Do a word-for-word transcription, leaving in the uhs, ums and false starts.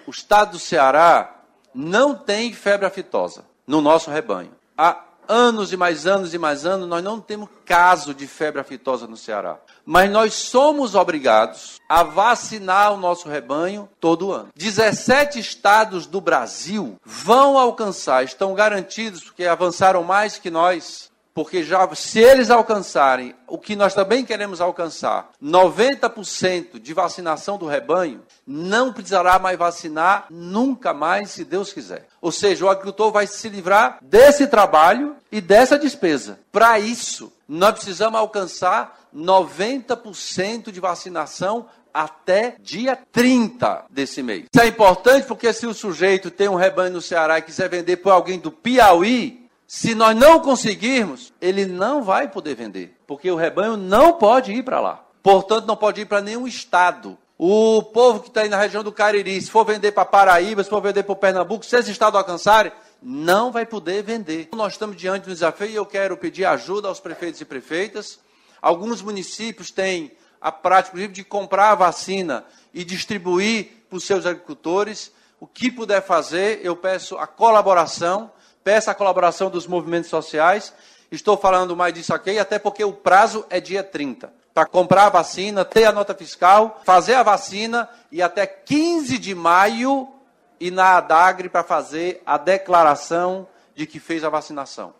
O estado do Ceará não tem febre aftosa no nosso rebanho. Há anos e mais anos e mais anos nós não temos caso de febre aftosa no Ceará. Mas nós somos obrigados a vacinar o nosso rebanho todo ano. dezessete estados do Brasil vão alcançar, estão garantidos, porque avançaram mais que nós, porque já, se eles alcançarem o que nós também queremos alcançar, noventa por cento de vacinação do rebanho, não precisará mais vacinar nunca mais, se Deus quiser. Ou seja, o agricultor vai se livrar desse trabalho e dessa despesa. Para isso, nós precisamos alcançar noventa por cento de vacinação até dia trinta desse mês. Isso é importante porque se o sujeito tem um rebanho no Ceará e quiser vender para alguém do Piauí, se nós não conseguirmos, ele não vai poder vender, porque o rebanho não pode ir para lá. Portanto, não pode ir para nenhum estado. O povo que está aí na região do Cariri, se for vender para Paraíba, se for vender para Pernambuco, se esses estados alcançarem, não vai poder vender. Nós estamos diante de um desafio e eu quero pedir ajuda aos prefeitos e prefeitas. Alguns municípios têm a prática, inclusive, de comprar a vacina e distribuir para os seus agricultores. O que puder fazer, eu peço a colaboração, peço a colaboração dos movimentos sociais. Estou falando mais disso aqui, até porque o prazo é dia trinta. Para comprar a vacina, ter a nota fiscal, fazer a vacina e até quinze de maio ir na ADAGRE para fazer a declaração de que fez a vacinação.